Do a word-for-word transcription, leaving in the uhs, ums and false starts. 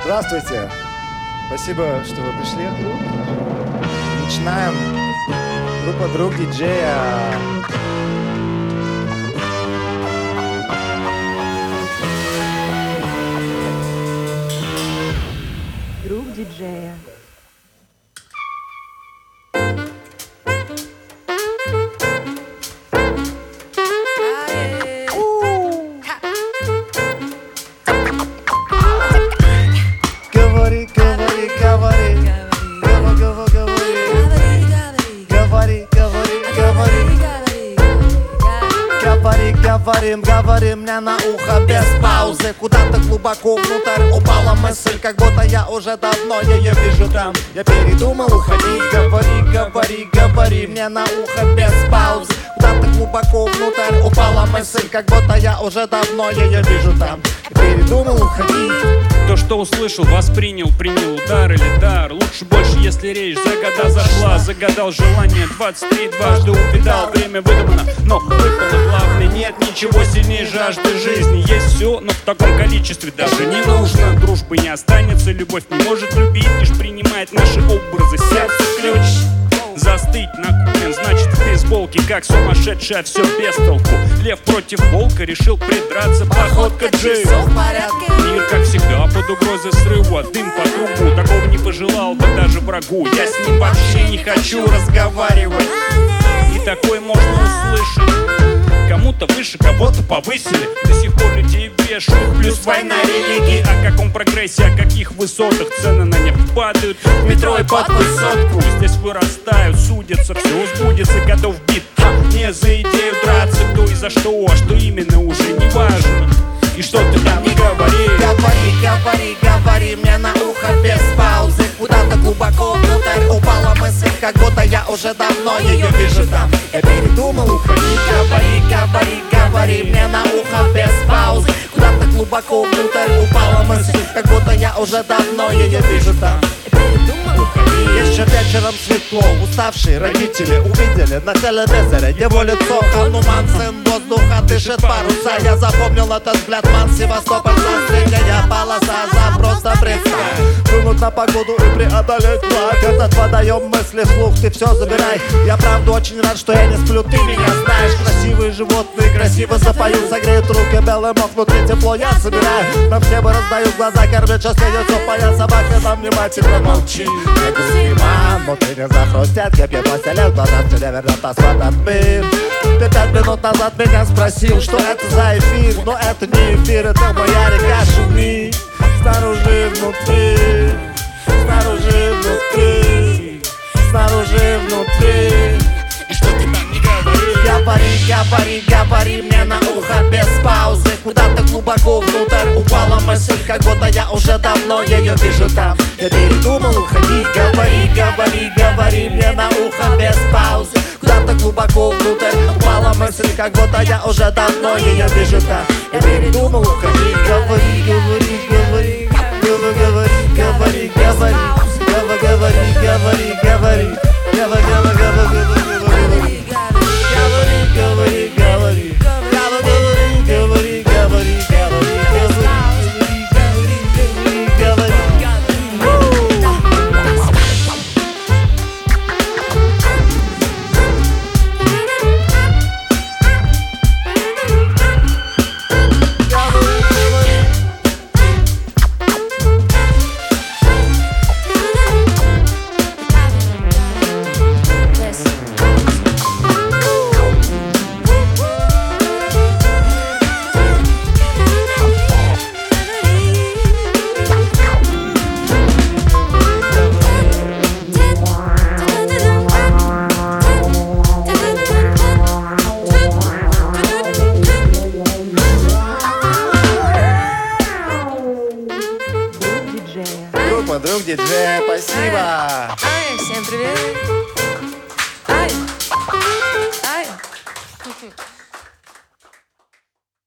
Здравствуйте. Спасибо, что вы пришли. Начинаем. Группа «Друг диджея». Друг диджея. Говори, говори, говори. Говори, говори, говори. Говори, говори, говорим, говорим мне на ухо без паузы. Куда-то глубоко внутрь упала мысль, как будто я уже давно ее вижу там. Я передумал уходить. Говори, говори, говори мне на ухо без паузы. Куда-то глубоко внутрь упала мысль, как будто я уже давно ее вижу там. Я передумал уходить. То, что услышал, воспринял, принял удар или дар. Лучше больше, если речь за года зашла. Загадал желание двадцать три, дважды увидал. Время выдумано, но выпало главное. Нет ничего сильнее жажды жизни. Есть все, но в таком количестве даже не нужно. Дружбы не останется, любовь не может любить, лишь принимает наши образы. Сердце ключ. Застыть на кухне, значит в бейсболке, как сумасшедшая, все без толку. Лев против волка, решил придраться, походка Джей. Мир, как всегда, под угрозой срыва, дым по кругу. Такого не пожелал бы даже врагу. Я с ним вообще не хочу разговаривать. И такое можно услышать. Кому-то выше, кого-то повысили. До сих пор людей вешают. Плюс война, религии. О каком прогрессе, о каких высотах. Цены на нефть падают в метро и под высотку. Здесь вырастают, судятся, все сбудется. Готов бит, не за идею драться. Кто и за что, а что именно уже не важно. И что ты там не говори. Говори, говори, говори мне на ухо без паузы. Куда-то глубоко внутрь упала мысль, как будто я уже давно ее вижу там. Я передумал уходить. Говори, говори, говори мне на ухо без паузы. Куда-то глубоко внутрь упала мысль, как будто я уже давно ее вижу там. Я передумал уходить. Еще вечером светло, уставшие родители увидели на телевизоре его лицо. Хануман, сын воздуха, дышит паруса. Я запомнил этот взгляд, ман, Севастополь, средняя полоса. За просто представь, плюнуть на погоду и преодолеть флаг. Этот водоем мысли вслух, ты все забирай. Я правда очень рад, что я не сплю, ты меня знаешь. Красивые животные красиво запоют, согреют руки белым, а внутри тепло я собираю. Нам все бы раздают глаза, кормят, сейчас льется поя. Собака там внимательно молчи. Я гусейман, внутри не захрустят, крепкий постелен, глаза тебе вернет нас в этот мир. Ты пять минут назад меня спросил, что это за эфир. Но это не эфир, это моя река шумит. Снаружи и внутри, снаружи и внутри, снаружи и внутри. И что ты там не говори. Говори, говори, говори мне на ухо без паузы. Куда-то глубоко внутрь упала мысль, как будто я уже давно ее вижу там. Я передумал уходить. Говори, говори, говори мне на ухо без паузы. Куда-то глубоко внутрь упала мысль, как будто я уже давно ее вижу там. Я передумал уходить. Говори, говори, говори, говори, говори, говори, говори, говори, говори, говори, говори, говори, говори, говори. Говори, говори, говори, говори, говори, говори, говори, говори, говори, говори. Группа «Друг диджея», спасибо. Ай, всем привет. Ай, ай.